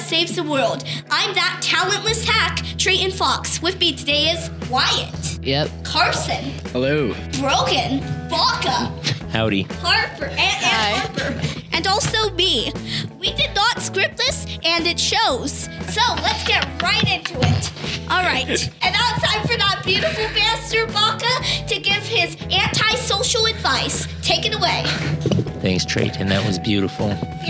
West Saves the World. I'm that talentless hack, Trayton Fox. With me today is Wyatt. Yep. Carson. Hello. Brogan. Baka. Howdy. Harper. And Harper. And also me. We did not script this, and it shows. So let's get right into it. All right. And now it's time for that beautiful Master Baka to give his anti-social advice. Take it away. Thanks, Trayton. That was beautiful.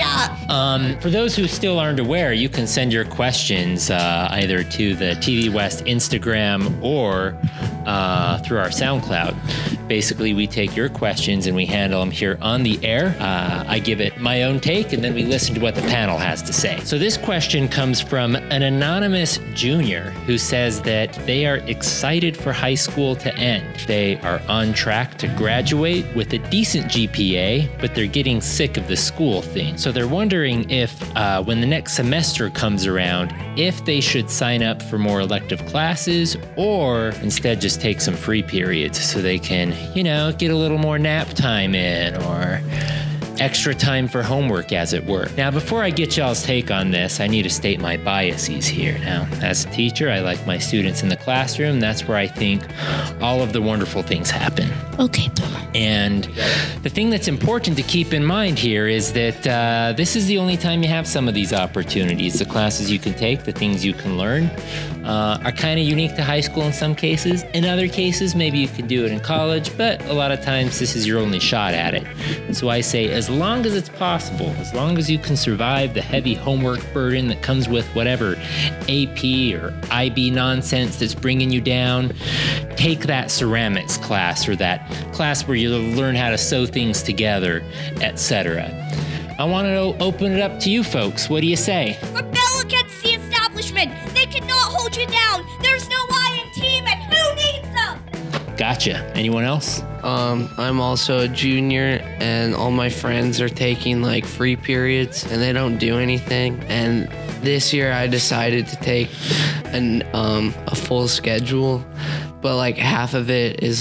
Yeah. For those who still aren't aware, you can send your questions either to the TV West Instagram or through our SoundCloud. Basically, we take your questions and we handle them here on the air. I give it my own take, and then we listen to what the panel has to say. So this question comes from an anonymous junior who says that they are excited for high school to end. They are on track to graduate with a decent GPA, but they're getting sick of the school thing. So they're wondering if, when the next semester comes around, if they should sign up for more elective classes or instead just take some free periods so they can, get a little more nap time in or extra time for homework, as it were. Now, before I get y'all's take on this, I need to state my biases here. Now, as a teacher, I like my students in the classroom. That's where I think all of the wonderful things happen. Okay, And the thing that's important to keep in mind here is that this is the only time you have some of these opportunities. The classes you can take, the things you can learn are kind of unique to high school in some cases. In other cases, maybe you can do it in college, but a lot of times this is your only shot at it. So I say, as long as it's possible, as long as you can survive the heavy homework burden that comes with whatever AP or IB nonsense that's bringing you down, take that ceramics class or that class where you learn how to sew things together, etc. I want to open it up to you folks. What do you say? Rebel against the establishment. They cannot hold you down. There's no I in team, and who needs them? Gotcha. Anyone else? I'm also a junior, and all my friends are taking free periods, and they don't do anything. And this year I decided to take a full schedule, but half of it is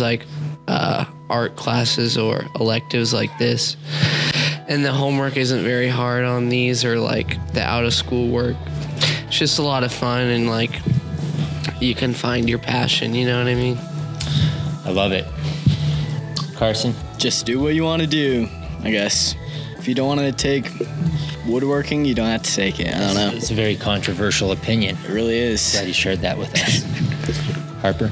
art classes or electives like this. And the homework isn't very hard on these or the out of school work. It's just a lot of fun, and you can find your passion, you know what I mean? I love it. Carson? Just do what you want to do, I guess. If you don't want to take woodworking, you don't have to take it. I don't know. It's a very controversial opinion. It really is. Glad you shared that with us. Harper?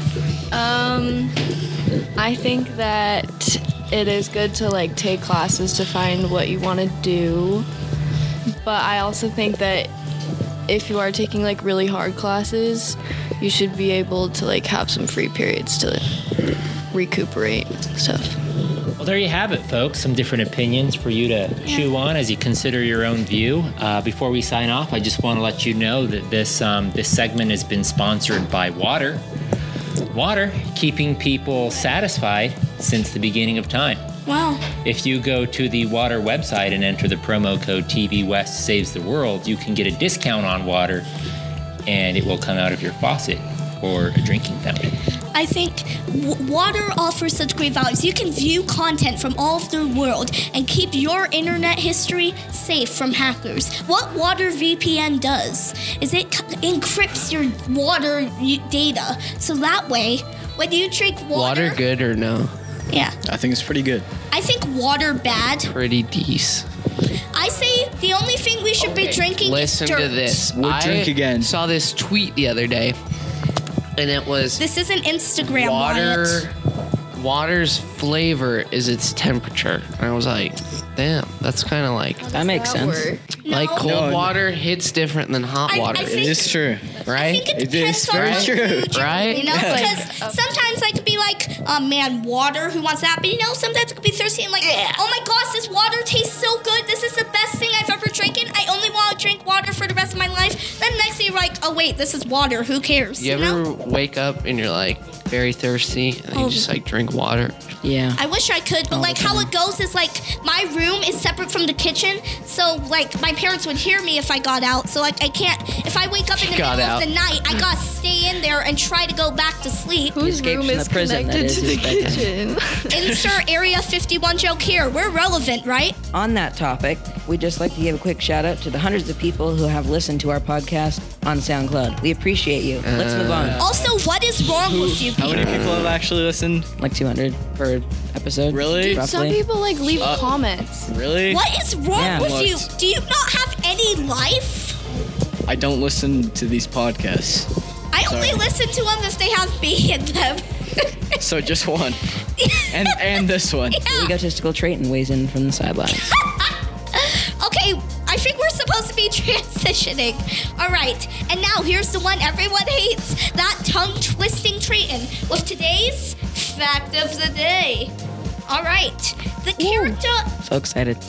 I think that it is good to take classes to find what you want to do. But I also think that if you are taking really hard classes, you should be able to have some free periods to recuperate stuff. Well, there you have it, folks. Some different opinions for you to chew on as you consider your own view. Before we sign off, I just want to let you know that this segment has been sponsored by Water. Water, keeping people satisfied since the beginning of time. Wow. If you go to the Water website and enter the promo code TV West Saves the World, you can get a discount on water, and it will come out of your faucet or a drinking fountain. I think Water offers such great values. You can view content from all over the world and keep your internet history safe from hackers. What Water VPN does is it encrypts your water data, so that way, when you drink Water good or no? Yeah. I think it's pretty good. I think water bad. Pretty decent. I say the only thing we should be drinking Listen is dirt. to this. We'll drink again. Saw this tweet the other day, and it was This is an Instagram, Wyatt. Water's flavor is its temperature. And I was like, damn, that's kind of That makes sense. cold water hits different than hot water. I It think- is true. Right? I think it It depends is on very what true. you drink, Right? Because sometimes I could be man, water, who wants that? But sometimes I could be thirsty and oh my gosh, this water tastes so good. This is the best thing I've ever drinking. I only want to drink water for the rest of my life. Then next thing you're oh wait, this is water. Who cares? You ever wake up and you're like, very thirsty and you just like drink water. Yeah. I wish I could, but like how it goes is like my room is separate from the kitchen, so like my parents would hear me if I got out. So like I can't. If I wake up in the middle of the night, I gotta stay in there and try to go back to sleep. Whose escaped room from is the prison that connected is to the his bedroom. kitchen? Insert Area 51 joke here. We're relevant, right? On that topic, we'd just like to give a quick shout out to the hundreds of people who have listened to our podcast on SoundCloud. We appreciate you. Let's move on. Also, what is wrong with you How people? many people have actually listened? Like 200 per episode. Really? Roughly. Some people like leave comments. Really? What is wrong Yeah. with you? Looked. Do you not have any life? I don't listen to these podcasts. I only Sorry. listen to them if they have me in them. So just one. And this one. Yeah. Egotistical Trayton weighs in from the sidelines. Okay, I think we're supposed to be transitioning. All right, and now here's the one everyone hates, that tongue-twisting Trayton, with today's fact of the day. All right, the character So excited.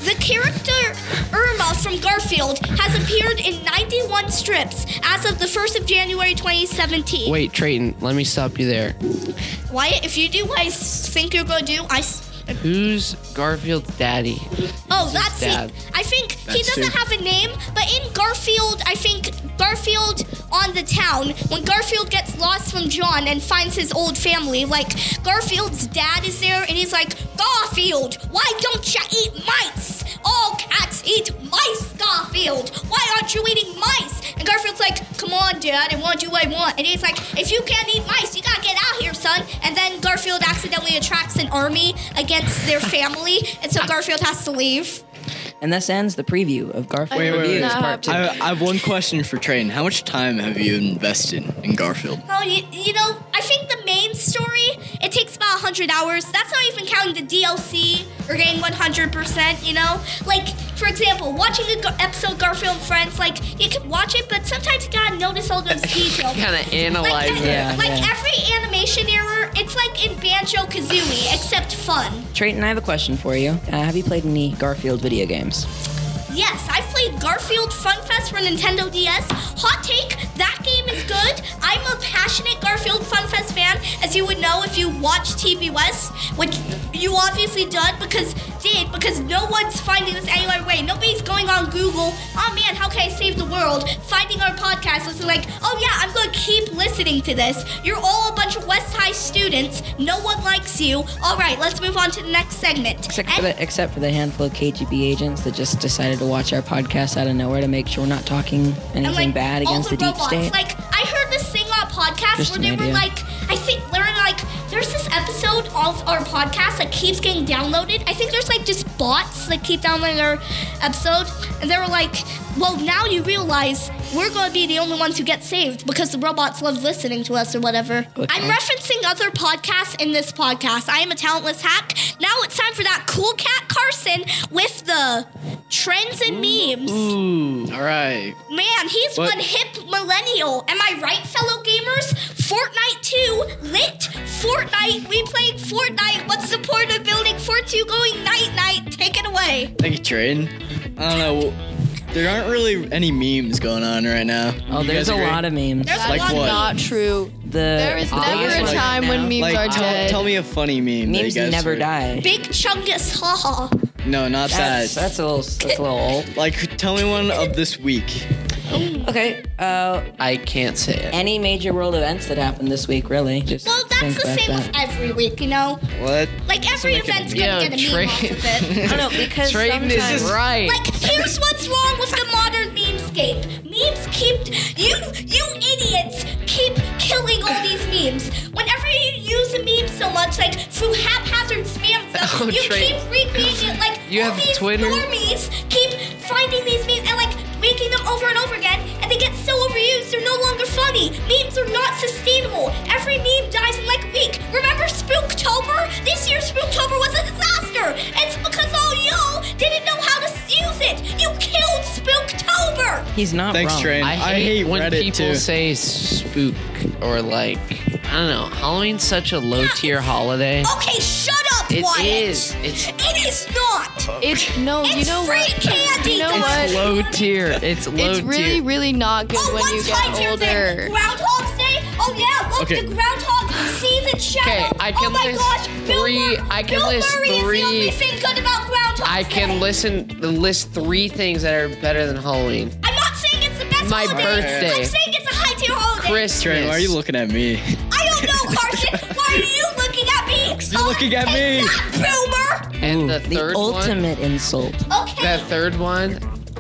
Irma from Garfield has appeared in 91 strips as of the 1st of January 2017. Wait, Trayton, let me stop you there. Wyatt, if you do what I think you're going to do, Who's Garfield's daddy? Oh, that's dad. it. I think he That's doesn't true. have a name, but in Garfield, I think Garfield on the town, when Garfield gets lost from John and finds his old family, like Garfield's dad is there and he's like, Garfield, why don't you eat mice? All cats eat mice, Garfield. Why aren't you eating mice? And Garfield's like, come on, Dad, I want to do what I want. And he's like, if you can't eat mice, you gotta get out here, son. And then Garfield accidentally attracts an army against their family, and so Garfield has to leave. And this ends the preview of Garfield Wait, wait, Reviews wait. Part 2. I have one question for Trayton. How much time have you invested in Garfield? Oh, you know, I think the main story, it takes about 100 hours. That's not even counting the DLC or getting 100%, you know? Like, for example, watching an episode Garfield and Friends, like, you can watch it, but sometimes you gotta notice all those details. Kind of analyze Like, it. Yeah, like yeah. every animation error, it's like in Banjo-Kazooie, except fun. Trayton, I have a question for you. Have you played any Garfield video games? Yes, I've played Garfield Fun Fest for Nintendo DS. Hot take, that game is good. I'm a passionate Garfield Fun Fest fan, as you would know if you watch TV West, which you obviously did because no one's finding this any other way. Nobody's going on Google, oh man, how can I save the world? Finding our podcast, listening like, oh yeah, I'm going to keep listening to this. You're all a bunch of West High students. No one likes you. All right, let's move on to the next segment. Except for the handful of KGB agents that just decided to watch our podcast out of nowhere to make sure we're not talking anything And, like, bad all against the deep robots. state. Like, I heard this thing on a podcast Just where they an were idea. like, I think they're like, there's this episode of our podcast that keeps getting downloaded. I think there's like just bots that keep downloading our episode. And they were like, well, now you realize we're going to be the only ones who get saved because the robots love listening to us or whatever. Okay. I'm referencing other podcasts in this podcast. I am a talentless hack. Now it's time for that cool cat Carson with the trends and memes. Ooh. All right. Man, he's What? one hip millennial. Am I right, fellow gamers? Fortnite 2, lit. Fortnite, we played Fortnite. What's the point of building Fort 2 going night-night? Take it away. Thank you, Trayton. I don't know. There aren't really any memes going on right now. Oh, You there's guys a agree? lot of memes. There's Like a lot what? Not true. There is never biggest a one time when now- memes Like, are dead. tell me a funny meme. that you Memes guys never heard. die. Big Chungus, haha. No, not That's that. a little old. Like, tell me one of this week. Okay, I can't say it. any major world events that happened this week, really. Just Well, that's think the about same that. with every week, you know? What? Like, every make it a event's meme. gonna get a meme off of it. I don't know, because Trayton sometimes... is right. Like, here's what's wrong with the modern memescape. Memes keep you idiots keep killing all these memes. Whenever you use a meme so much, like through haphazard spam stuff, Oh, you Trey. keep recreating it. Like You all have these Twitter? normies keep finding these memes and like making them over and over again, and they get so overused they're no longer funny. Memes are not sustainable. Every meme dies in like a week. Remember Spooktober? This year's Spooktober was a disaster. It's because all y'all didn't know how to use it. You killed Spooktober. He's not Thanks, wrong. Trayton. I hate when Reddit people too. say spook or like, I don't know, Halloween's such a low tier holiday. Okay, shut up, It Wyatt. is. It is not. It's no, It's you know free what? candy. You know guys. what? Low tier. It's low It's tier. really, really not good Oh, when you what's high get tier older. then? Groundhog's Day? Oh yeah, look, Okay. the Groundhog season Shadow. I can oh my list gosh, Bill three. Mur- I can Bill list Murray is the only three. thing good about Groundhog I can list 3 things that are better than Halloween. I'm not saying it's the best My holiday. birthday. I'm saying it's a high tier holiday. Christmas. Trey, why are you looking at me? I don't know, Carson. Why are you looking at me? You're looking at me. That, boomer. And the The third one. ultimate insult. Okay. The third one.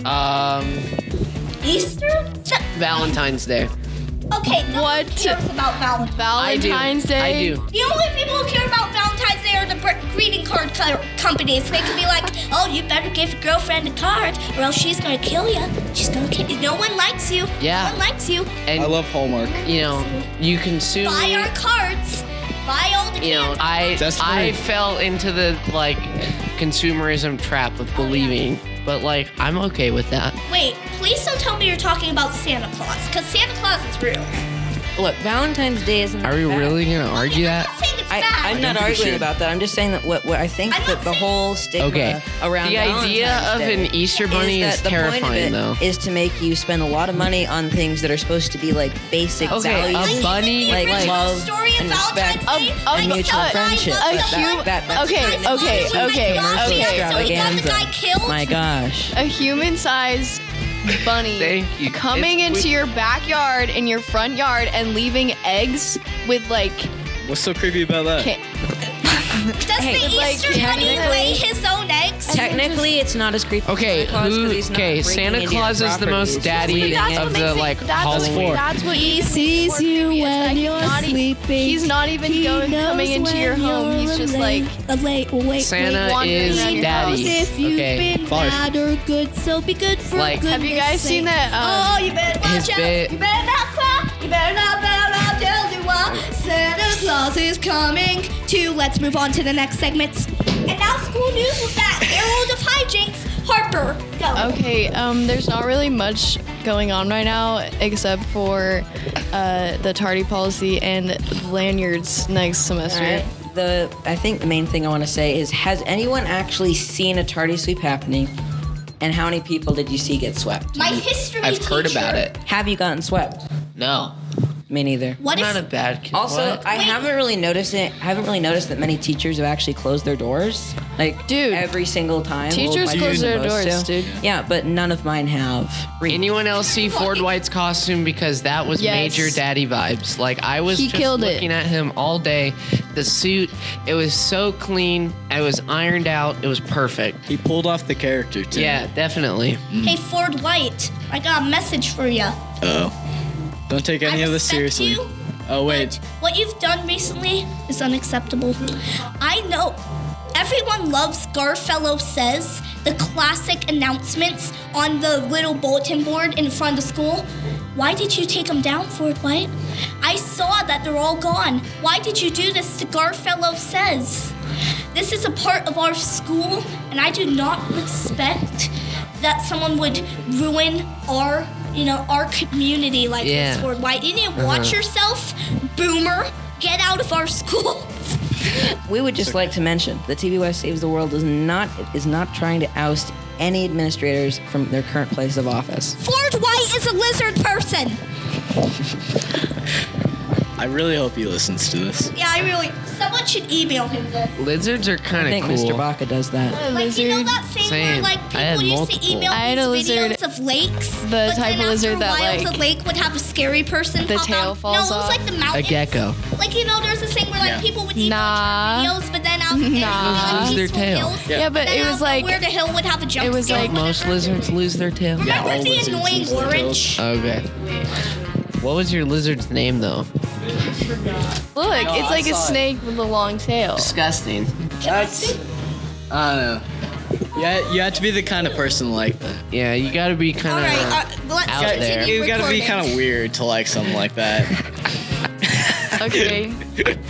Easter? Valentine's Day. Okay, no one What? cares about Valentine's. Valentine's Day. I do. The only people who care about Valentine's Day are the greeting card companies. They can be like, oh, you better give your girlfriend a card or else she's going to kill you. She's going to kill you. No one likes you. Yeah. No one likes you. And I love Hallmark. you know, you consume. Buy our cards. Buy all the You know, candy. I fell into the like consumerism trap of believing, but like I'm okay with that. Wait, please don't tell me you're talking about Santa Claus, because Santa Claus is real. Look, Valentine's Day isn't. Are we bad. really gonna argue I'm that? not saying it's I'm bad. not think we arguing should. about that. I'm just saying that what I think I'm that not the saying- whole stigma Okay. around The idea Valentine's of Day an Easter bunny is that the point of terrifying, it though. is to make you spend a lot of money on things that are supposed to be like basic Okay, values. a bunny, The like original love story of and respect Valentine's Day, and I mutual love friendship. that. That's Okay, kind of okay, When my okay, dog commercial okay. died, so he got the guy extravaganza. killed. My gosh. A human-sized bunny Thank you. coming It's- into we- your backyard in your front yard and leaving eggs with like What's so creepy about that? Does Hey, the like, Easter bunny technically- lay his own eggs? Technically, it's not as creepy. as Okay, Santa Claus 'cause he's not breaking Santa into your Claus is the property. most He's just daddy leaving That's it. what of makes the it- like that's what- Halloween. That's what He makes it sees more you creepy. It's when like you're sleeping. He's not even He going knows coming into your when home. you're He's just like wait, Santa wandering is around your daddy. house. if you've Okay. been Five. bad or good, so be good for Like- goodness Have you guys seen sake. that, Oh, you better watch his out. bit- You better not cry. You better not tell you why. Santa Claus is coming to. Let's move on to the next segment. And now school news with that Herald of Hijinks. Harper, go. Okay, there's not really much going on right now except for the tardy policy and lanyards next semester. Alright. I think the main thing I want to say is, has anyone actually seen a tardy sweep happening? And how many people did you see get swept? My history I've heard teacher. about it. Have you gotten swept? No, Me neither. What I'm if not a bad kid. Also, What? I haven't really noticed that many teachers have actually closed their doors. Like, Dude, every single time. teachers Well, close their supposed doors, to. dude. Yeah, but none of mine have. Anyone else see Ford White's costume? Because that was Yes. major daddy vibes. Like I was He just killed it. looking at him all day. The suit, it was so clean. It was ironed out. It was perfect. He pulled off the character too. Yeah, definitely. Hey, Ford White, I got a message for you. Oh. Don't take any I of this respect seriously. you, Oh wait. but what you've done recently is unacceptable. I know everyone loves Garfellow Says, the classic announcements on the little bulletin board in front of the school. Why did you take them down, Ford White? I saw that they're all gone. Why did you do this to Garfellow Says? This is a part of our school, and I do not respect that someone would ruin our community like Yeah. this, Ford White. You need to watch yourself, boomer. Get out of our school. We would just like to mention that TV West Saves the World is not trying to oust any administrators from their current place of office. Ford White is a lizard person. I really hope he listens to this. Yeah, someone should email him this. Lizards are I kind think of cool. Mr. Baca does that. Like, you know that thing where, Same. like, I had people used to multiple. email I had a these lizard, videos of lakes, the but type then of lizard after a that, while, like, the lake would have a scary person the pop tail out. falls No, it was off. like the mountains. gecko. Like, there's this thing where, like, people would email Nah. videos, but then after Nah. like, Lose their peaceful tail. hills, Yeah, but then it was out like where the hill would have a jump it was scare. like- Most lizards lose their tail. Remember all the lizards annoying lose their orange? Okay. What was your lizard's name though? look, it's like a saw it. snake with a long tail. Disgusting. That's. I don't know. Yeah, you have to be the kind of person like that. Yeah, you gotta be All kind of. right, let's out continue there. You gotta be recording. kind of weird to like something like that. Okay.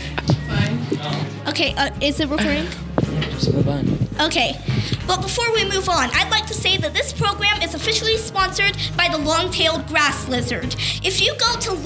Okay, is it recording? Just move on. Okay, but before we move on, I'd like to say that this program is officially sponsored by the long-tailed grass lizard. If you go to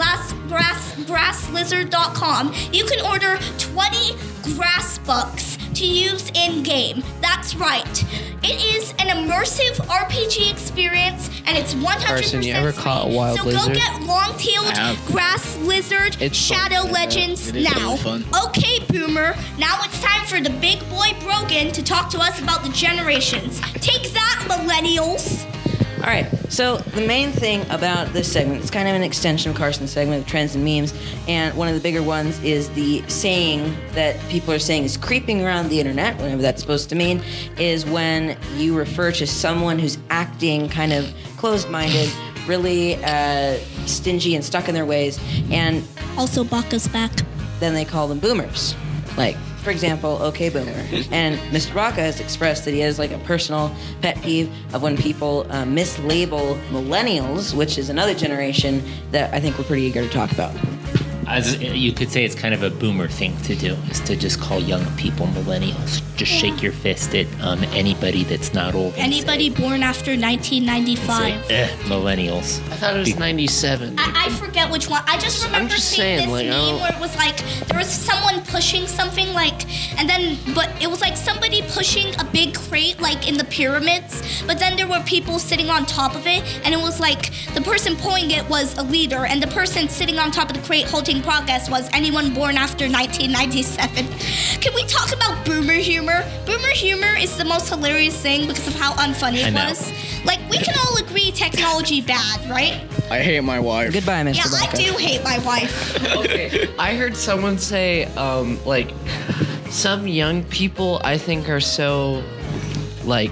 longtailedgrasslizard.com, you can order 20 grass bucks to use in-game. That's right. It is an immersive RPG experience, and it's 100% Carson, you ever free. caught a wild so lizard? go get long-tailed I have. grass lizard It's Shadow fun. Legends It is now. really fun. Okay, Boomer. Now it's time for the big boy Brogan to talk to us about the generations. Take that, millennials. All right. So the main thing about this segment, it's kind of an extension of Carson's segment of trends and memes, and one of the bigger ones is the saying that people are saying is creeping around the internet, whatever that's supposed to mean, is when you refer to someone who's acting kind of closed-minded, really stingy and stuck in their ways, and Also, Baka's back. then they call them boomers. Like, for example, okay boomer. And Mr. Baca has expressed that he has like a personal pet peeve of when people mislabel millennials, which is another generation that I think we're pretty eager to talk about. As you could say, it's kind of a boomer thing to do, is to just call young people millennials. Just shake your fist at anybody that's not old. and Anybody born after say, 1995. millennials. I thought it was 97. I forget which one. I just remember just seeing saying, this like, I meme don't- where it was like there was someone pushing something but it was like somebody pushing a big crate like in the pyramids, but then there were people sitting on top of it, and it was like the person pulling it was a leader, and the person sitting on top of the crate holding progress was anyone born after 1997. Can we talk about boomer humor? Boomer humor is the most hilarious thing because of how unfunny I it know. was. Like, we can all agree technology bad, right? I hate my wife. Goodbye, Mr. Yeah, I Baca. do hate my wife. Okay, I heard someone say, like, some young people I think are so, like,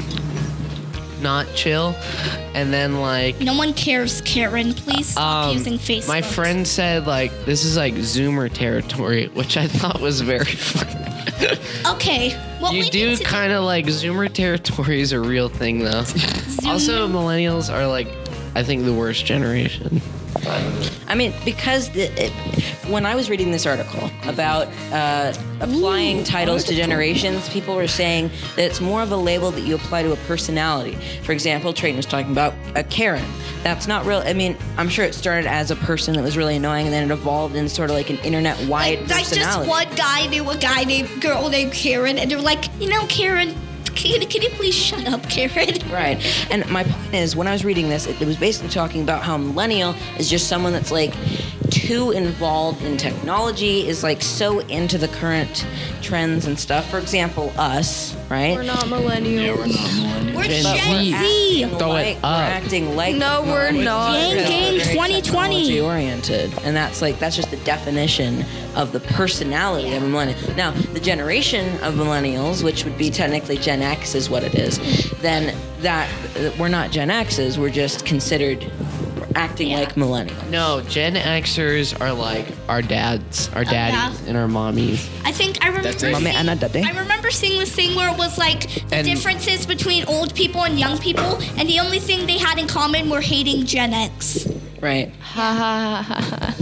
not chill, and then like. No one cares, Karen. Please stop using Facebook. My friend said like this is like Zoomer territory, which I thought was very funny. Okay, what You we do need to kind of like Zoomer territory is a real thing though. Also, millennials are like, I think the worst generation. I mean, because when I was reading this article about applying titles to generations, people were saying that it's more of a label that you apply to a personality. For example, Trayton was talking about a Karen. That's not real. I mean, I'm sure it started as a person that was really annoying, and then it evolved in sort of like an internet-wide like just personality. one guy knew a girl named Karen, and they're like, Karen, can you please shut up, Karen? Right. And my point is, when I was reading this, it was basically talking about how millennial is just someone that's like too involved in technology, is like so into the current trends and stuff. For example, us, right? We're not millennials. Yeah, we're not millennials. We're Gen Gen Z. Z. Throw it We're up. acting like No, we're millennials. not. Gang, gang, Very 2020. technology oriented, and that's just the definition of the personality of a millennial. Now, the generation of millennials, which would be technically Gen X, is what it is. Then that we're not Gen X's. We're just considered acting like millennials. No, Gen Xers are like our dads, our daddies, yeah. and our mommies. I think I remember That's it. Mommy and a daddy. I remember seeing this thing where it was like the And- differences between old people and young people, and the only thing they had in common were hating Gen X. Right. Ha ha ha ha.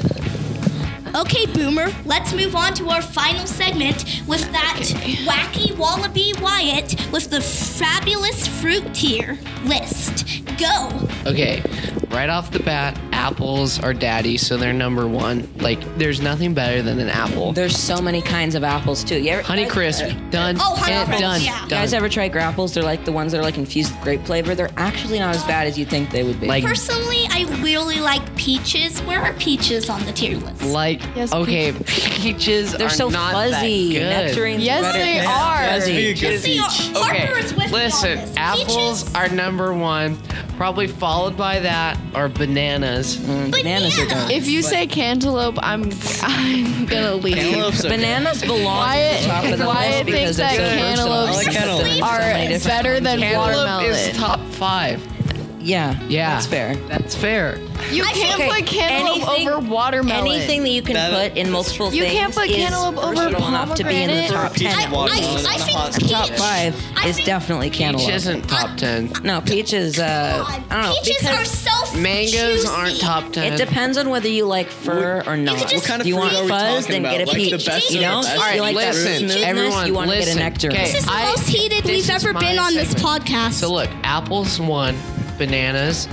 Okay, Boomer, let's move on to our final segment with that wacky wallaby Wyatt with the fabulous fruit tier list. Go. Okay, right off the bat, apples are daddy, so they're number one. Like, there's nothing better than an apple. There's so many kinds of apples too. You ever, Honeycrisp, done. Oh, Honeycrisp, done. yeah. You Done. guys ever try grapples? They're like the ones that are like infused with grape flavor. They're actually not as bad as you think they would be. Like- Personally, I really like peaches. Where are peaches on the tier list? Like, Yes, okay, peaches they're are so not fuzzy. that good. Nectarines Yes, better. they Yeah, are. Fuzzy. Yes, they are. Okay, Harper is with me on listen, this. apples Peaches, are number one. Probably followed by that are bananas. Bananas are good. If you say cantaloupe, I'm gonna leave. Cantaloupes are Bananas belong Wyatt- at the top of the Wyatt list because thinks they're that so versatile. cantaloupes I like cantaloupe. are So many different better kinds. than Cantaloupe watermelon. is top 5. Yeah, Yeah, that's fair. That's fair. You I can't think- put cantaloupe anything- over watermelon. Anything that you can That- put in multiple You things can't put is cantaloupe over versatile enough to be in the pomegranate. top Peach 10. and watermelon I on a think hot peach- Top 5 I is think definitely cantaloupe. Peach isn't top 10. No, peaches. I don't know. Peaches are because so Mangoes juicy. aren't top 10. it depends on whether you like fur or not. just- What kind of Do you want fruit are we fuzz? talking Then about? get a Like peach. the best You of the know, best? you Alright, like that listen, smoothness. everyone, you want to get a listen. nectar. Okay. This is the I- most heated this we've is ever my been on this segment. podcast. So look, apples 1, bananas,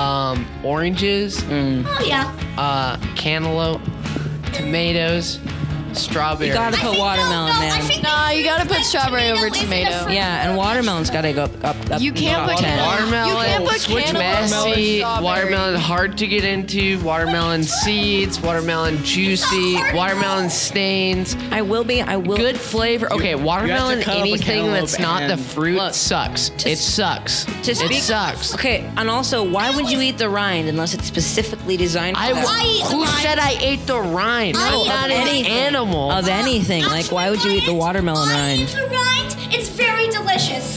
oranges, Oh yeah. cantaloupe, tomatoes, strawberries. You gotta I put think, watermelon, no, man. I think Nah, you gotta put strawberry over isn't a tomato. fruit. Yeah, and watermelon's got to go up. You can't top put 10. Watermelon, You can't put cantaloupe messy, over strawberry. watermelon hard to get into, watermelon seeds, watermelon juicy, hard to watermelon know. stains. I will. Good flavor. Okay, watermelon, cut up a anything that's not the cantaloupe fruit Look, sucks. It sucks. To It speak- sucks. Okay, and also, why would you eat the rind unless it's specifically designed for that? I eat the Who rind. said I ate the rind? I I'm eat not the an rind. animal. Of anything. Like, why would you eat the watermelon I rind? eat the rind. It's very delicious.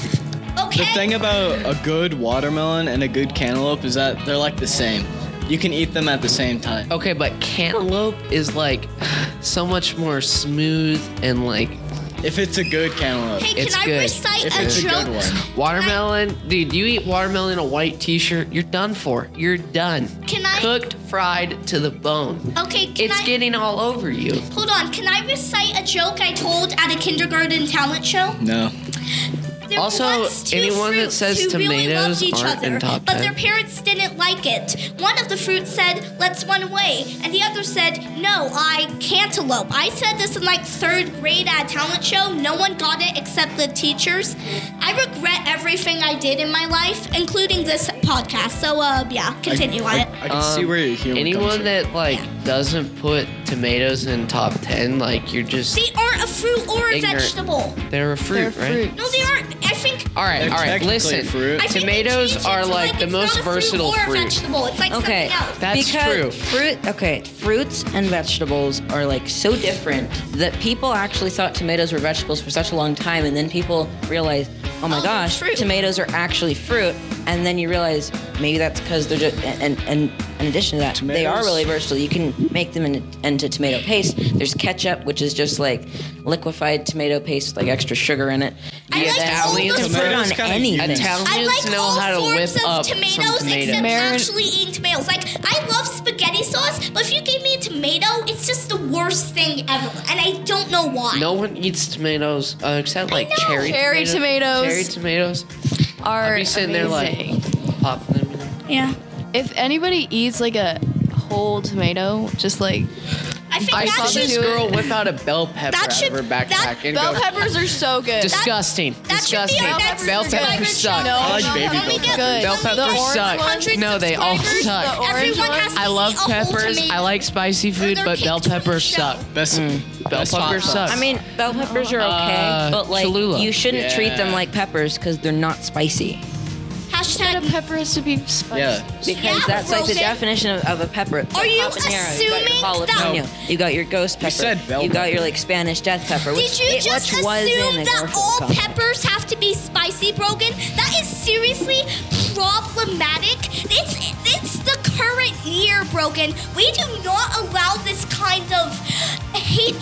Okay. The thing about a good watermelon and a good cantaloupe is that they're like the same. You can eat them at the same time. Okay, but cantaloupe is like so much more smooth and like If it's a good cantaloupe. Hey, it's can I good. recite If a it's a joke? good one. watermelon. Dude, you eat watermelon in a white t-shirt, you're done for. You're done. Can I- Cooked, fried to the bone. Okay, can It's I getting all over you. hold on? Can I recite a joke I told at a kindergarten talent show? No. There were Also, once two anyone that fruits says who really tomatoes loved each aren't other, in top but 10. their parents didn't like it. One of the fruits said, "Let's run away," and the other said, "No, I cantaloupe." I said this in like 3rd grade at a talent show. No one got it except the teachers. I regret everything I did in my life, including this podcast. So, yeah, continue on it. I can see where your humor comes Anyone from. that like doesn't put tomatoes in top 10, like you're just They aren't a fruit or a Ignorant. vegetable. they're a fruit, They're right? fruit. No, they aren't. I think. All right, They're all right. technically Listen, a fruit. I think they tomatoes changed it are to, like the it's most not a fruit versatile or a fruit. vegetable. It's like Okay, something else. That's because true. fruits and vegetables are like so different that people actually thought tomatoes were vegetables for such a long time, and then people realized, oh my Oh, gosh, fruit. tomatoes are actually fruit, and then you realize maybe that's because they're just, and in addition to that, they are Tomatoes- really versatile. You can make them into tomato paste. There's ketchup, which is just like liquefied tomato paste with like extra sugar in it. I You like can all put the it on fruits. anything. Italians I like know all how to whip forms up of tomatoes some tomatoes. except Marin- actually eating tomatoes. Like, I love spaghetti sauce, but if you gave me a tomato, it's just the worst thing ever. And I don't know why. No one eats tomatoes except like know. cherry Cherry tomatoes. Cherry tomatoes. Are I'd be sitting there amazing. like popping them. Yeah. If anybody eats like a whole tomato, just like I think I that saw should this girl whip out a bell pepper That out should- of her backpack that- and bell go, peppers are so good. disgusting. that should be disgusting. our next Bell subscriber peppers suck. show. No, I like baby When we bell get- peppers. when Bell we peppers get suck. 100 No, they all subscribers, suck. The orange Everyone ones? has to I eat love a whole peppers. tomato. I like spicy food, they're but bell picked for the peppers show. suck. Best, Bell best peppers hot sauce. suck. I mean, bell peppers are okay, but like Cholula. you shouldn't treat them Yeah. like peppers because they're not spicy. That a Hashtag. pepper has to be spicy. Yeah. Because Yeah, that's like the Rogan. definition of a pepper. It's Are like you habanero, you got your assuming jalapeno, you got your ghost pepper, said bell you got your pepper. like Spanish death pepper, which, Did you just which was in assume a that Garfield all comic. peppers have to be spicy, Brogan? That is seriously problematic. It's the current year, Brogan. We do not allow this kind of hate.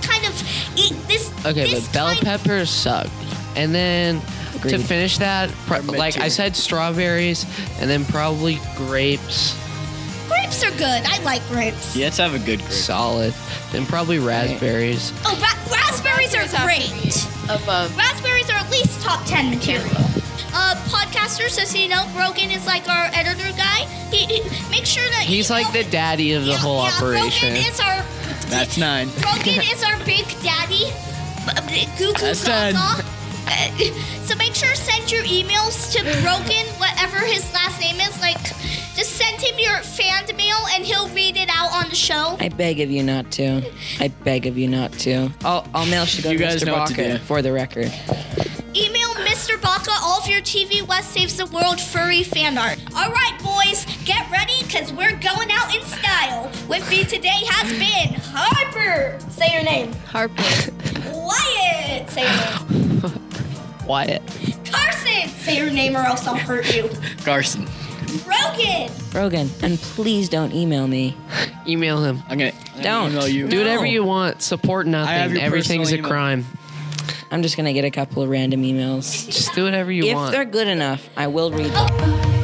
This. Okay, this but bell kind- peppers suck. And then to Agreed. finish that, mid like I tier. said, strawberries, and then probably grapes, Grapes are good. I like grapes. You have to have a good grape. solid. Then probably raspberries. Oh, raspberries are great. Above. Raspberries are at least top 10 material. Podcaster, so you know, Brogan is like our editor guy. He make sure that He's you like know- the daddy of the Yeah, whole yeah, operation. Brogan is our That's 9. Brogan is our big daddy. Goo goo That's 10. gaga. So make sure to send your emails to Brogan, whatever his last name is. Like, just send him your fan mail and he'll read it out on the show. I beg of you not to. I beg of you not to. All mail should go You to guys Mr. know what to Baca do. for the record. Email Mr. Baca all of your TV West Saves the World furry fan art. All right, boys, get ready because we're going out in style. With me today has been Harper. Say your name. Harper. Wyatt. Say your name. Wyatt. Carson. Say your name or else I'll hurt you. Carson. Brogan. Brogan, and please don't email me. Email him. I'm gonna Don't. email you. Do whatever No. you want. Support have nothing. your Everything's a personal email. crime. I'm just gonna get a couple of random emails. Just do whatever you If want. they're good enough, I will read them. Oh.